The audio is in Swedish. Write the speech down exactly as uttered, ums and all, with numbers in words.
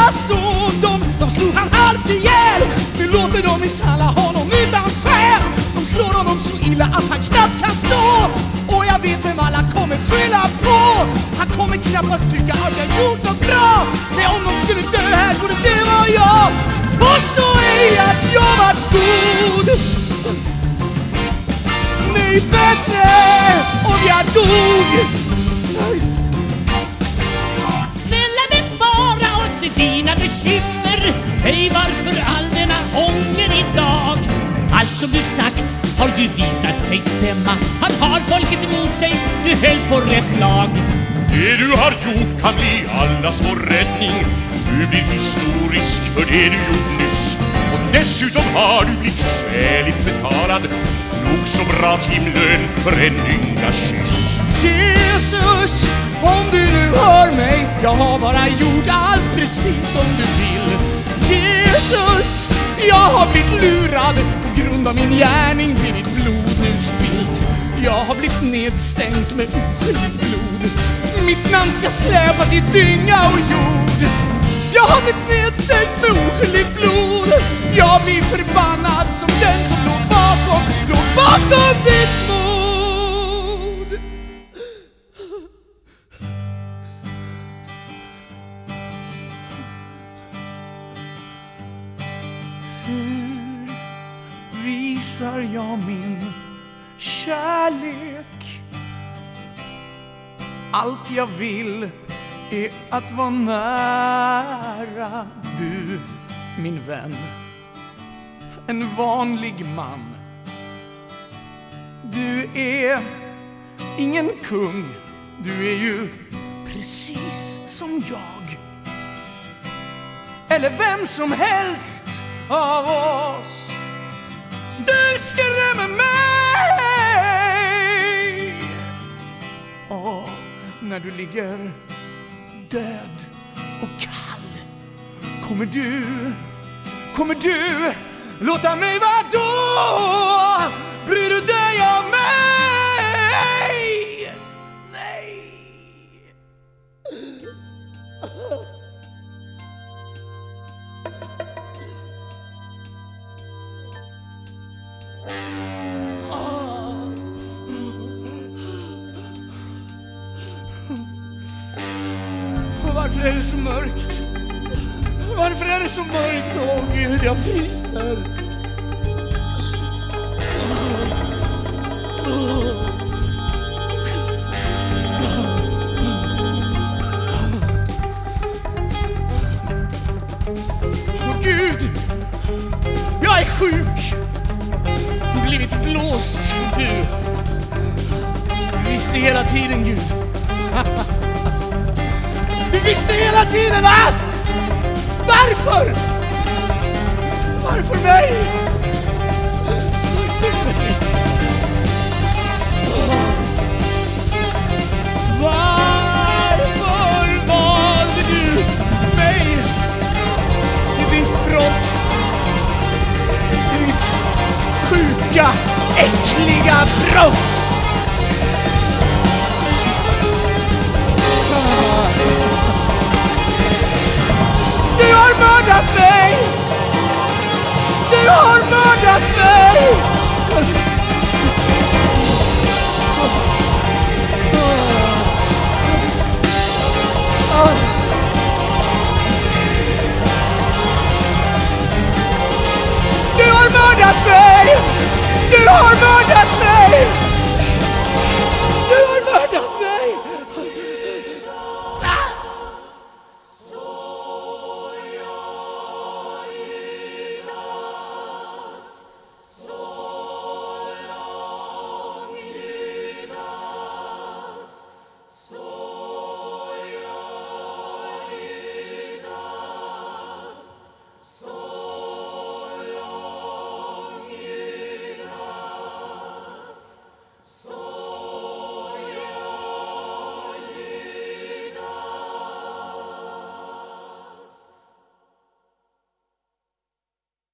son. De, de slog han halvt ihjäl. Nu låter de misshandla honom utan skäl. De slår honom så illa att han knappt kan stå. Och jag vet vem alla kommer skylla på. Han kommer knappast tycka att jag gjort något bra. Nej, om de skulle dö här borde det vara jag. Påstå ej att jag var god. Nej, bättre om jag dog. Snälla bespara oss i dina bekymmer. Säg varför all denna ånger idag. Allt som du sagt har ju visat sig stämma. Han har folket emot sig, du höll på rätt lag. Det du har gjort kan bli allas vår räddning. Du blir historisk för det du gjort nyss. Och dessutom har du blivit skäligt betalad. Nog så bra timlön för en ynga kyss. Jesus, om du nu hör mig, jag har bara gjort allt precis som du vill. Jesus, jag har blivit lurad. På grund av min gärning blir ditt blod nu spilt. Jag har blivit nedstängt med oskyldigt blod. Mitt namn ska släpas i dynga och jord. Jag har blivit nedstängt med oskyldigt blod. Jag blir förbannad som den som låg bakom, låg bakom ditt mod. Hur visar jag min kärlek? Allt jag vill är att vara nära du, min vän. En vanlig man. Du är ingen kung. Du är ju precis som jag. Eller vem som helst av oss. Du skrämmer mig. Och när du ligger död och kall, kommer du, kommer du låta mig vara då? Bryr du dig om mig? Nej. Varför är det så mörkt? Varför är det så mörkt? Åh Gud, jag fryser. Åh Gud, jag är sjuk. Blivit blåst, du. Du visste hela tiden, Gud. Du visste hela tiden, va? Varför? Varför mig? Varför valde du mig till ditt brott? Till ditt sjuka, äckliga brott?